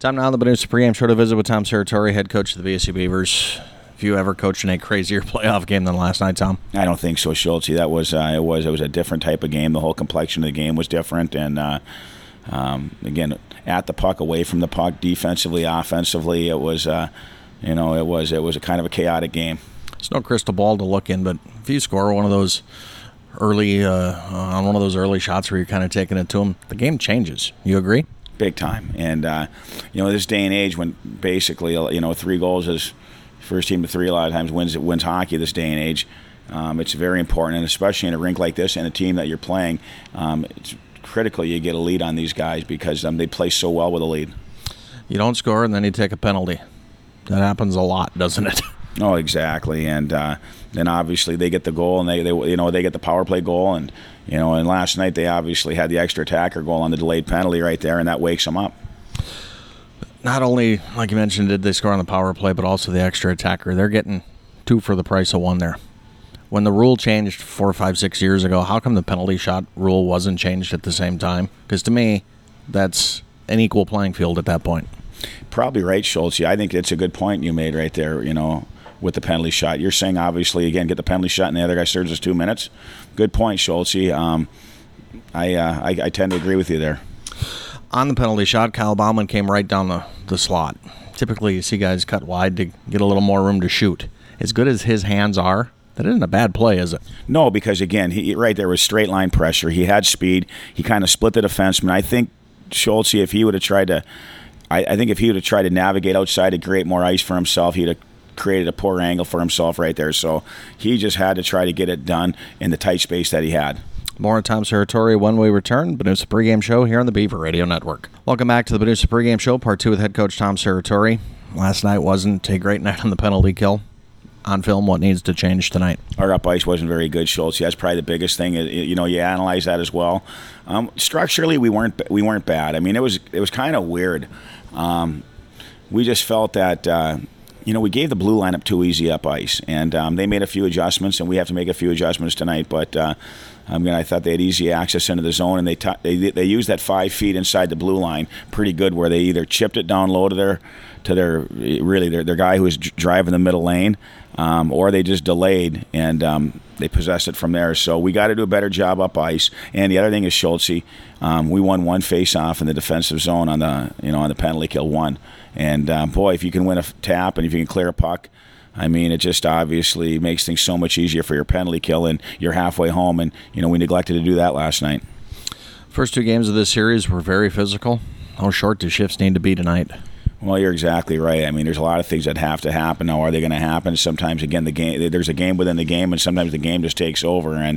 Time now on the Benoist pregame show to visit with Tom Serratore, head coach of the BSU Beavers. Have you ever coached in a crazier playoff game than last night, Tom? I don't think so, Schultz. That was it was a different type of game. The whole complexion of the game was different, and again, at the puck, away from the puck, defensively, offensively, it was it was a kind of a chaotic game. It's no crystal ball to look in, but if you score one of those early on one of those early shots where you're kind of taking it to them, the game changes. You agree? Big time. And this day and age, when basically 3 goals is first team to 3 a lot of times wins hockey. This day and age, it's very important, and especially in a rink like this and a team that you're playing, it's critical you get a lead on these guys because they play so well with a lead. You don't score and then you take a penalty. That happens a lot, doesn't it? Oh, exactly. And then obviously they get the goal, and they get the power play goal, and and last night they obviously had the extra attacker goal on the delayed penalty right there, and that wakes them up. Not only, like you mentioned, did they score on the power play, but also the extra attacker. They're getting 2 for the price of 1 there. When the rule changed 4, 5, 6 years ago, how come the penalty shot rule wasn't changed at the same time? Because to me, that's an equal playing field at that point. Probably right, Schultz. I think it's a good point you made right there, with the penalty shot. You're saying, obviously, again, get the penalty shot and the other guy serves us 2 minutes. Good point, Schultz. I tend to agree with you there. On the penalty shot, Kyle Bauman came right down the slot. Typically, you see guys cut wide to get a little more room to shoot. As good as his hands are, that isn't a bad play, is it? No, because, again, right there was straight line pressure. He had speed. He kind of split the defenseman. I think, Schultz, if he would have tried to navigate outside to create more ice for himself, he'd have created a poor angle for himself right there. So he just had to try to get it done in the tight space that he had. More on Tom Serratore when we return. Benoist pregame show here on the Beaver Radio Network. Welcome back to the Benoist pregame show, part 2 with head coach Tom Serratore. Last night wasn't a great night on the penalty kill. On film, what needs to change tonight? Our up ice wasn't very good, Schultz. That's probably the biggest thing. You analyze that as well. Structurally, we weren't bad. I mean, it was kind of weird. We just felt that we gave the blue line up too easy up ice, and they made a few adjustments, and we have to make a few adjustments tonight. But I thought they had easy access into the zone, and they used that 5 feet inside the blue line pretty good, where they either chipped it down low to their guy who was driving the middle lane, or they just delayed and they possessed it from there. So we got to do a better job up ice. And the other thing is, Schultz, we won 1 face-off in the defensive zone on the penalty kill 1. And boy, if you can win a tap and if you can clear a puck, I mean, it just obviously makes things so much easier for your penalty kill, and you're halfway home. And we neglected to do that last night. First 2 games of this series were very physical. How short do shifts need to be tonight? Well, you're exactly right. I mean, there's a lot of things that have to happen. Now, are they going to happen? Sometimes, again, there's a game within the game, and sometimes the game just takes over. And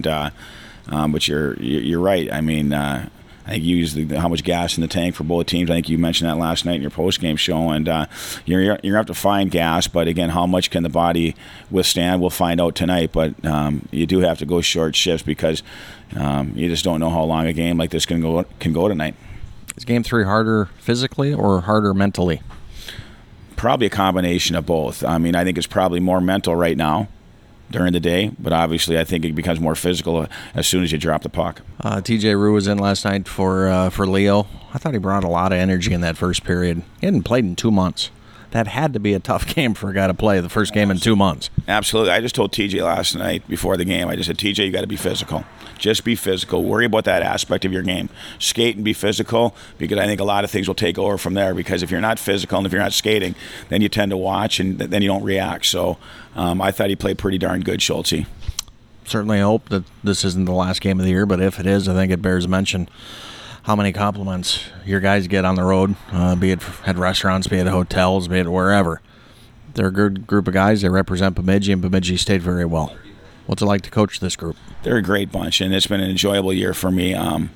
but you're right. I mean, I think you used how much gas in the tank for both teams. I think you mentioned that last night in your post-game show. And you're going to have to find gas, but again, how much can the body withstand? We'll find out tonight. But you do have to go short shifts because you just don't know how long a game like this can go tonight. Is Game 3 harder physically or harder mentally? Probably a combination of both. I mean, I think it's probably more mental right now during the day, but obviously I think it becomes more physical as soon as you drop the puck. TJ Rue was in last night for Leo. I thought he brought a lot of energy in that first period. He hadn't played in 2 months. That had to be a tough game for a guy to play, the first game in 2 months. Absolutely. I just told TJ last night before the game, I just said, TJ, you got to be physical. Just be physical. Worry about that aspect of your game. Skate and be physical, because I think a lot of things will take over from there, because if you're not physical and if you're not skating, then you tend to watch and then you don't react. So I thought he played pretty darn good, Schultz. Certainly hope that this isn't the last game of the year, but if it is, I think it bears mention how many compliments your guys get on the road, be it at restaurants, be it at hotels, be it wherever. They're a good group of guys. They represent Bemidji, and Bemidji State very well. What's it like to coach this group? They're a great bunch, and it's been an enjoyable year for me. Our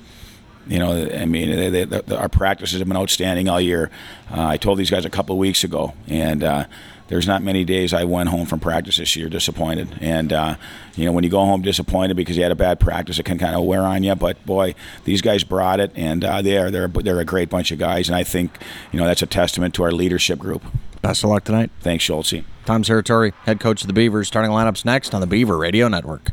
practices have been outstanding all year. I told these guys a couple of weeks ago, and there's not many days I went home from practice this year disappointed. And, when you go home disappointed because you had a bad practice, it can kind of wear on you. But, boy, these guys brought it, and they're a great bunch of guys. And I think, that's a testament to our leadership group. Best of luck tonight. Thanks, Schultz. Tom Serratore, head coach of the Beavers. Starting lineups next on the Beaver Radio Network.